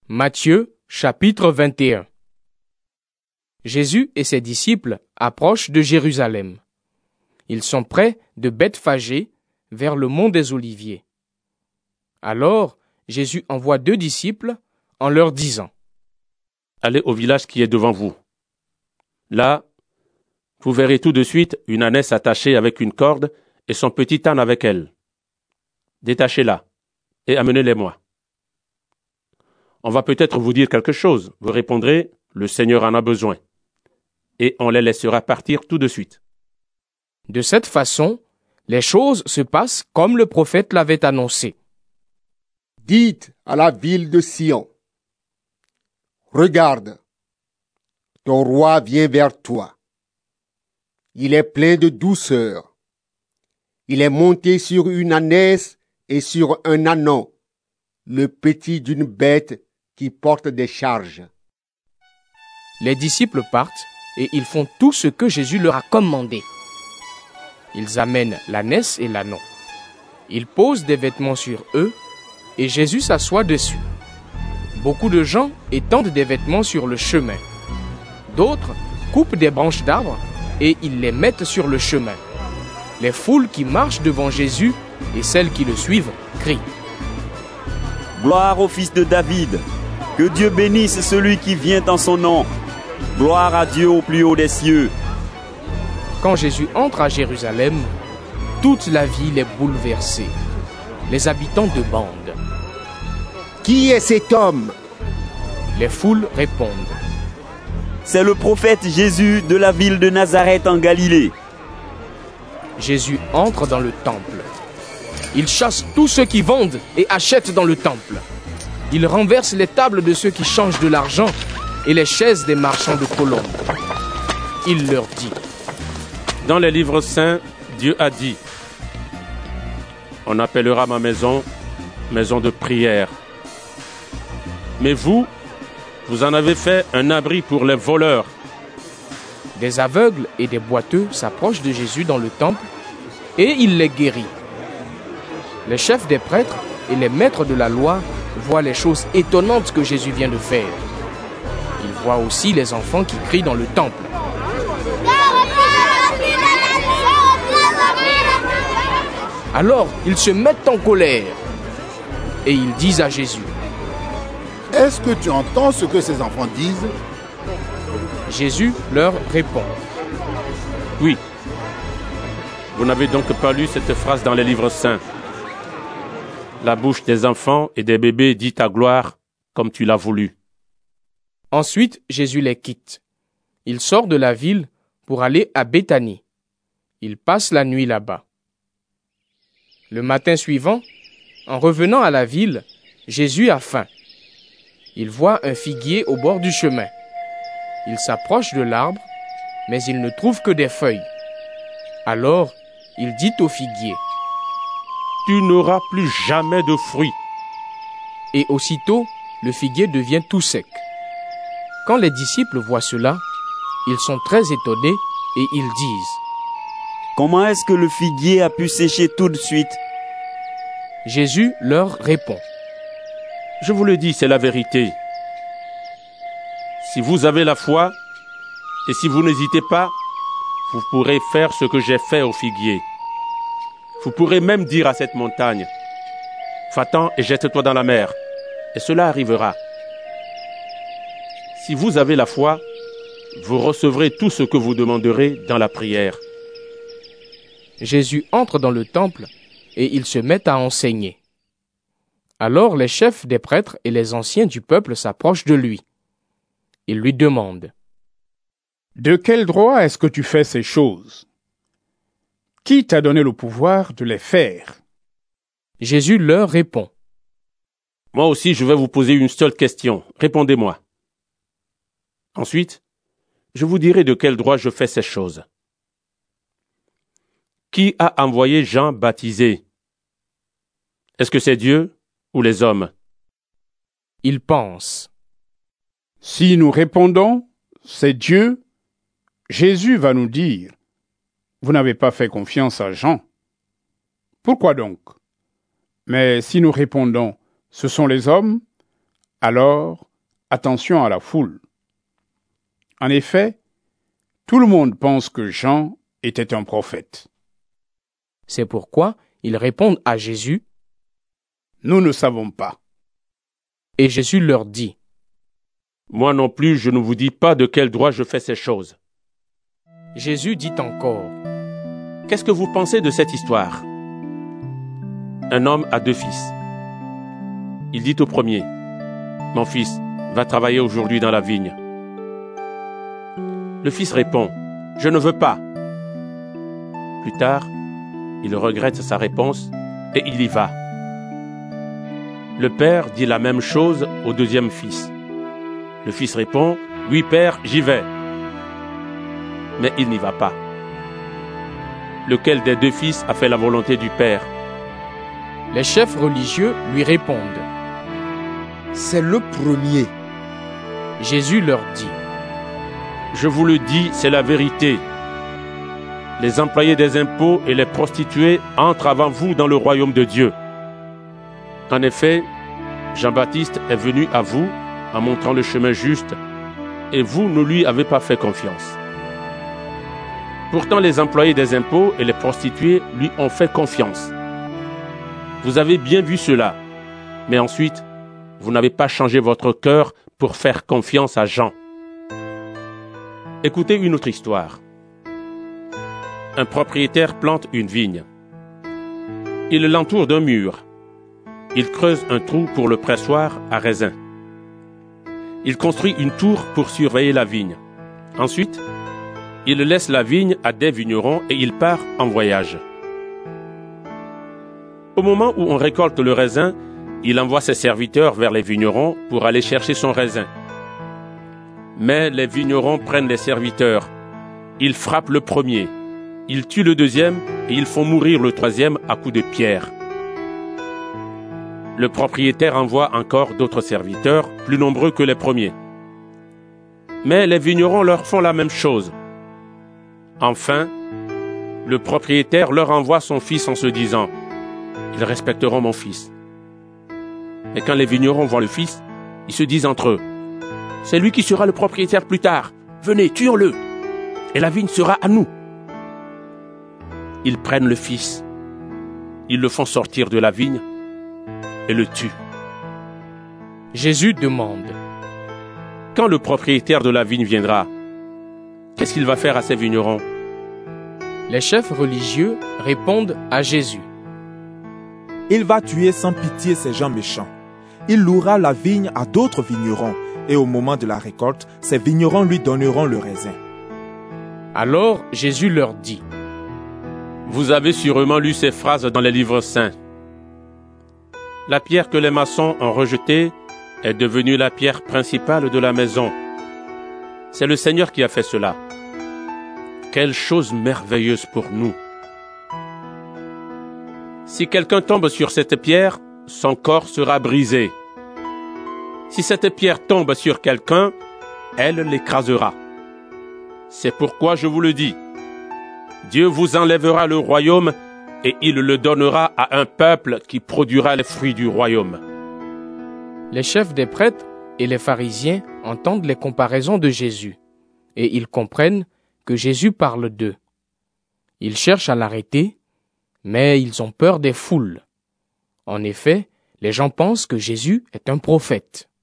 Matthieu, chapitre 21. Jésus et ses disciples approchent de Jérusalem. Ils sont près de Bethphagée, vers le mont des Oliviers. Alors, Jésus envoie 2 disciples en leur disant : Allez au village qui est devant vous. Là, vous verrez tout de suite une ânesse attachée avec une corde et son petit âne avec elle. Détachez-la et amenez-les-moi. On va peut-être vous dire quelque chose. Vous répondrez : le Seigneur en a besoin. Et on les laissera partir tout de suite. De cette façon, les choses se passent comme le prophète l'avait annoncé. Dites à la ville de Sion : regarde, ton roi vient vers toi. Il est plein de douceur. Il est monté sur une ânesse et sur un ânon, le petit d'une bête qui porte des charges. Les disciples partent et ils font tout ce que Jésus leur a commandé. Ils amènent l'ânesse et l'ânon. Ils posent des vêtements sur eux et Jésus s'assoit dessus. Beaucoup de gens étendent des vêtements sur le chemin. D'autres coupent des branches d'arbres et ils les mettent sur le chemin. Les foules qui marchent devant Jésus et celles qui le suivent crient : Gloire au Fils de David, que Dieu bénisse celui qui vient en son nom. Gloire à Dieu au plus haut des cieux. Quand Jésus entre à Jérusalem, toute la ville est bouleversée. Les habitants demandent : Qui est cet homme ? Les foules répondent : C'est le prophète Jésus de la ville de Nazareth en Galilée. Jésus entre dans le temple. Il chasse tous ceux qui vendent et achètent dans le temple. Il renverse les tables de ceux qui changent de l'argent et les chaises des marchands de colombes. Il leur dit : Dans les livres saints, Dieu a dit : on appellera ma maison maison de prière. Mais vous en avez fait un abri pour les voleurs. Des aveugles et des boiteux s'approchent de Jésus dans le temple et il les guérit. Les chefs des prêtres et les maîtres de la loi voient les choses étonnantes que Jésus vient de faire. Ils voient aussi les enfants qui crient dans le temple. Alors, ils se mettent en colère et ils disent à Jésus : Est-ce que tu entends ce que ces enfants disent ? Jésus leur répond : Oui. Vous n'avez donc pas lu cette phrase dans les livres saints : la bouche des enfants et des bébés dit ta gloire comme tu l'as voulu. Ensuite, Jésus les quitte. Il sort de la ville pour aller à Béthanie. Il passe la nuit là-bas. Le matin suivant, en revenant à la ville, Jésus a faim. Il voit un figuier au bord du chemin. Il s'approche de l'arbre, mais il ne trouve que des feuilles. Alors, il dit au figuier : Tu n'auras plus jamais de fruits. Et aussitôt, le figuier devient tout sec. Quand les disciples voient cela, ils sont très étonnés et ils disent : Comment est-ce que le figuier a pu sécher tout de suite ? Jésus leur répond : Je vous le dis, c'est la vérité. Si vous avez la foi, et si vous n'hésitez pas, vous pourrez faire ce que j'ai fait au figuier. Vous pourrez même dire à cette montagne : Va-t'en et jette-toi dans la mer, et cela arrivera. Si vous avez la foi, vous recevrez tout ce que vous demanderez dans la prière. Jésus entre dans le temple et il se met à enseigner. Alors les chefs des prêtres et les anciens du peuple s'approchent de lui. Ils lui demandent : De quel droit est-ce que tu fais ces choses ? Qui t'a donné le pouvoir de les faire ? Jésus leur répond : Moi aussi, je vais vous poser une seule question. Répondez-moi. Ensuite, je vous dirai de quel droit je fais ces choses. Qui a envoyé Jean baptiser ? Est-ce que c'est Dieu ou les hommes ? Il pense : Si nous répondons, c'est Dieu, Jésus va nous dire, vous n'avez pas fait confiance à Jean. Pourquoi donc ? Mais si nous répondons, ce sont les hommes, Alors, attention à la foule. En effet, tout le monde pense que Jean était un prophète. C'est pourquoi ils répondent à Jésus, « Nous ne savons pas. » Et Jésus leur dit, « Moi non plus, je ne vous dis pas de quel droit je fais ces choses. » Jésus dit encore, « Qu'est-ce que vous pensez de cette histoire ? Un homme a 2 fils. Il dit au premier, « Mon fils, va travailler aujourd'hui dans la vigne. » Le fils répond, « Je ne veux pas. » Plus tard, il regrette sa réponse et il y va. Le père dit la même chose au 2e fils. Le fils répond, « Oui, père, j'y vais. » Mais il n'y va pas. Lequel des 2 fils a fait la volonté du père ? Les chefs religieux lui répondent, « C'est le premier. » Jésus leur dit, « Je vous le dis, c'est la vérité. Les employés des impôts et les prostituées entrent avant vous dans le royaume de Dieu. En effet, Jean-Baptiste est venu à vous en montrant le chemin juste, et vous ne lui avez pas fait confiance. Pourtant, les employés des impôts et les prostituées lui ont fait confiance. Vous avez bien vu cela, mais ensuite, vous n'avez pas changé votre cœur pour faire confiance à Jean. » Écoutez une autre histoire. Un propriétaire plante une vigne. Il l'entoure d'un mur. Il creuse un trou pour le pressoir à raisin. Il construit une tour pour surveiller la vigne. Ensuite, il laisse la vigne à des vignerons et il part en voyage. Au moment où on récolte le raisin, il envoie ses serviteurs vers les vignerons pour aller chercher son raisin. Mais les vignerons prennent les serviteurs. Ils frappent le premier. Ils tuent le 2e et ils font mourir le 3e à coups de pierre. Le propriétaire envoie encore d'autres serviteurs, plus nombreux que les premiers. Mais les vignerons leur font la même chose. Enfin, le propriétaire leur envoie son fils en se disant « Ils respecteront mon fils. » Et quand les vignerons voient le fils, ils se disent entre eux « C'est lui qui sera le propriétaire plus tard. Venez, tuons-le, et la vigne sera à nous. » Ils prennent le fils, ils le font sortir de la vigne et le tuent. Jésus demande, « Quand le propriétaire de la vigne viendra, qu'est-ce qu'il va faire à ces vignerons ?» Les chefs religieux répondent à Jésus, « Il va tuer sans pitié ces gens méchants. Il louera la vigne à d'autres vignerons, et au moment de la récolte, ces vignerons lui donneront le raisin. » Alors Jésus leur dit, « Vous avez sûrement lu ces phrases dans les livres saints. La pierre que les maçons ont rejetée est devenue la pierre principale de la maison. C'est le Seigneur qui a fait cela. Quelle chose merveilleuse pour nous! Si quelqu'un tombe sur cette pierre, son corps sera brisé. Si cette pierre tombe sur quelqu'un, elle l'écrasera. C'est pourquoi je vous le dis. Dieu vous enlèvera le royaume et il le donnera à un peuple qui produira les fruits du royaume. » Les chefs des prêtres et les pharisiens entendent les comparaisons de Jésus et ils comprennent que Jésus parle d'eux. Ils cherchent à l'arrêter, mais ils ont peur des foules. En effet, les gens pensent que Jésus est un prophète.